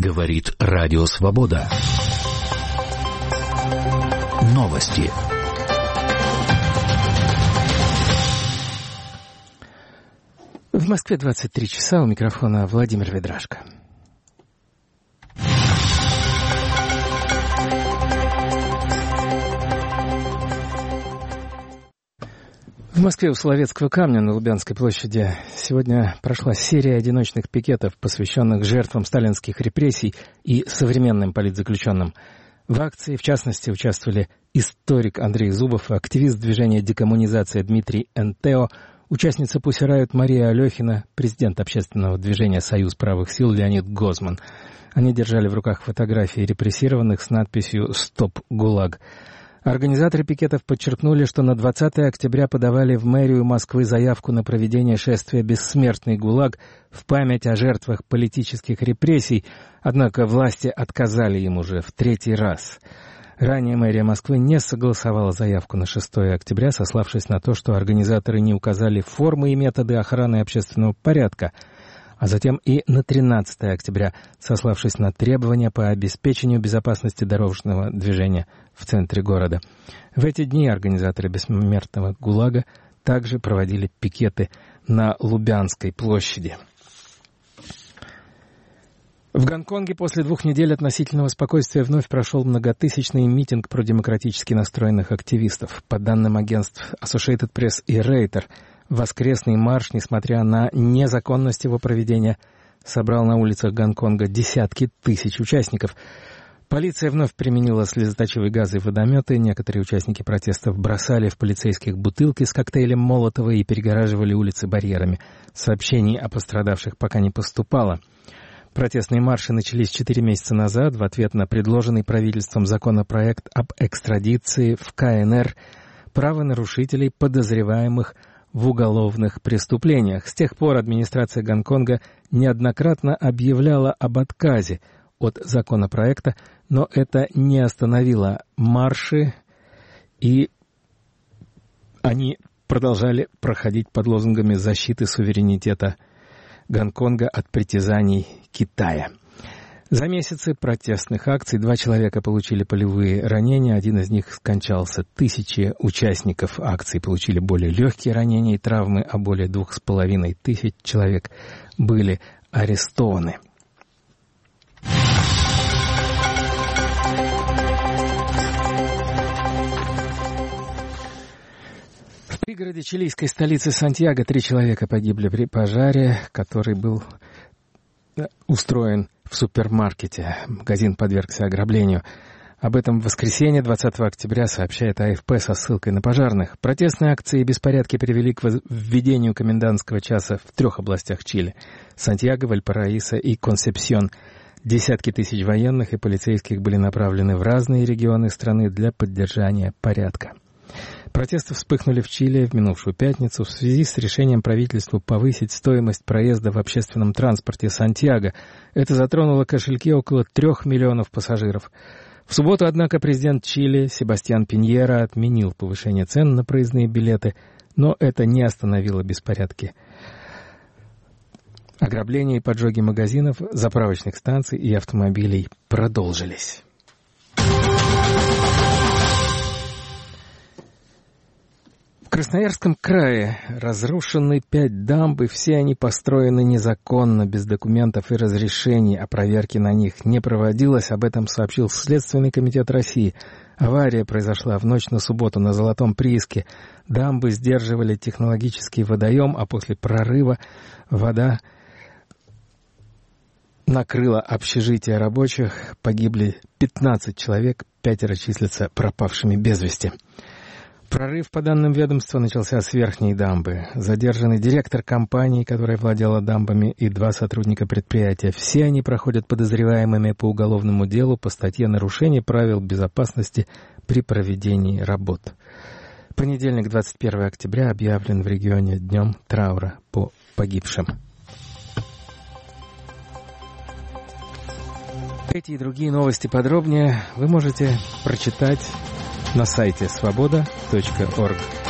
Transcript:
Говорит Радио Свобода. Новости. В Москве 23 часа, у микрофона Владимир Ведрашко. В Москве у Соловецкого камня на Лубянской площади сегодня прошла серия одиночных пикетов, посвященных жертвам сталинских репрессий и современным политзаключенным. В акции, в частности, участвовали историк Андрей Зубов, активист движения «Декоммунизация» Дмитрий Энтео, участница Pussy Riot Мария Алехина, президент общественного движения «Союз правых сил» Леонид Гозман. Они держали в руках фотографии репрессированных с надписью «Стоп, ГУЛАГ». Организаторы пикетов подчеркнули, что на 20 октября подавали в мэрию Москвы заявку на проведение шествия «Бессмертный ГУЛАГ» в память о жертвах политических репрессий, однако власти отказали им уже в третий раз. Ранее мэрия Москвы не согласовала заявку на 6 октября, сославшись на то, что организаторы не указали формы и методы охраны общественного порядка, а затем и на 13 октября, сославшись на требования по обеспечению безопасности дорожного движения в центре города. В эти дни организаторы «Бессмертного ГУЛАГа» также проводили пикеты на Лубянской площади. В Гонконге после 2 недель относительного спокойствия вновь прошел многотысячный митинг продемократически настроенных активистов. По данным агентств Associated Press и Reuters, воскресный марш, несмотря на незаконность его проведения, собрал на улицах Гонконга десятки тысяч участников. Полиция вновь применила слезоточивые газы и водометы. Некоторые участники протестов бросали в полицейских бутылки с коктейлем Молотова и перегораживали улицы барьерами. Сообщений о пострадавших пока не поступало. Протестные марши начались 4 месяца назад в ответ на предложенный правительством законопроект об экстрадиции в КНР правонарушителей, подозреваемых в уголовных преступлениях. С тех пор администрация Гонконга неоднократно объявляла об отказе от законопроекта, но это не остановило марши, и они продолжали проходить под лозунгами защиты суверенитета Гонконга от притязаний Китая. За месяцы протестных акций 2 человека получили пулевые ранения, один из них скончался. Тысячи участников акций получили более легкие ранения и травмы, а более 2500 человек были арестованы. В пригороде чилийской столицы Сантьяго 3 человека погибли при пожаре, который был устроен в супермаркете. Магазин подвергся ограблению. Об этом в воскресенье, 20 октября, сообщает АФП со ссылкой на пожарных. Протестные акции и беспорядки привели к введению комендантского часа в 3 областях Чили — Сантьяго, Вальпараисо и Консепсьон. Десятки тысяч военных и полицейских были направлены в разные регионы страны для поддержания порядка. Протесты вспыхнули в Чили в минувшую пятницу в связи с решением правительства повысить стоимость проезда в общественном транспорте Сантьяго. Это затронуло кошельки около 3 миллионов пассажиров. В субботу, однако, президент Чили Себастьян Пиньера отменил повышение цен на проездные билеты, но это не остановило беспорядки. Ограбления и поджоги магазинов, заправочных станций и автомобилей продолжились. В Красноярском крае разрушены 5 дамб, и все они построены незаконно, без документов и разрешений, а проверки на них не проводилось. Об этом сообщил Следственный комитет России. Авария произошла в ночь на субботу на Золотом прииске. Дамбы сдерживали технологический водоем, а после прорыва вода накрыла общежитие рабочих. Погибли 15 человек, 5 числятся пропавшими без вести. Прорыв, по данным ведомства, начался с верхней дамбы. Задержаны директор компании, которая владела дамбами, и 2 сотрудника предприятия. Все они проходят подозреваемыми по уголовному делу по статье «Нарушение правил безопасности при проведении работ». Понедельник, 21 октября, объявлен в регионе днем траура по погибшим. Эти и другие новости подробнее вы можете прочитать на сайте svoboda.org.